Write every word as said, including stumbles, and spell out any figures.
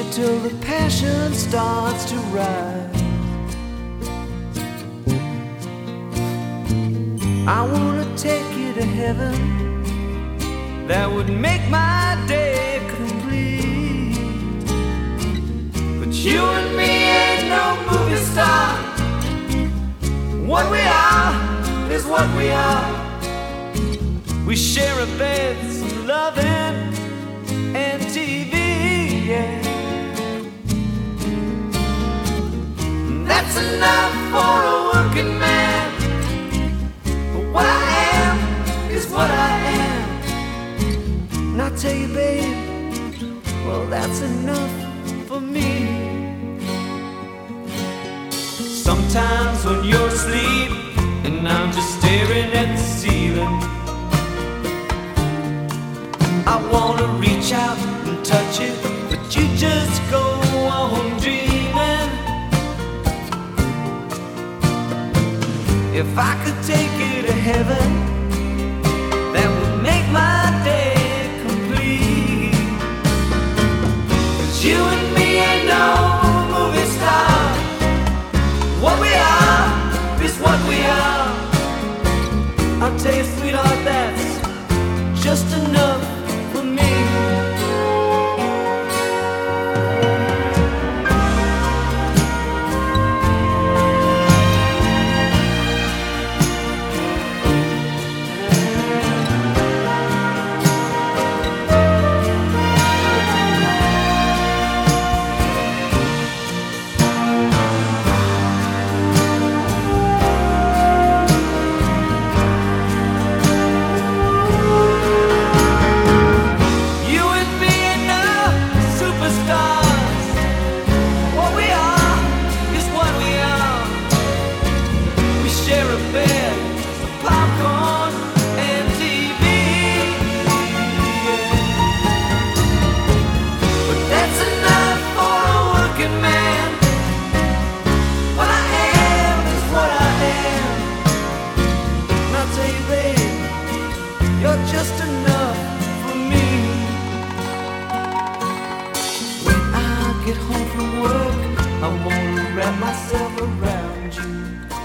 you till the passion starts to rise. I wanna take you to heaven, that would make my day complete. But you and me ain't no movie star. What we are is what we are. We share a bed, some loving, and T V, yeah. That's enough for a working man. But what I am is what I am. And I tell you, babe, well, that's enough for me. Sometimes when you're asleep and I'm just staring at the ceiling, I wanna reach out and touch you, but you just go on dreaming. If I could take you to heaven, that would make my day complete. 'Cause you and me ain't no movie star. What we are is what we are. I'll tell you, sweetheart, that's just enough for me. Just enough for me. When I get home from work, I wanna wrap myself around you.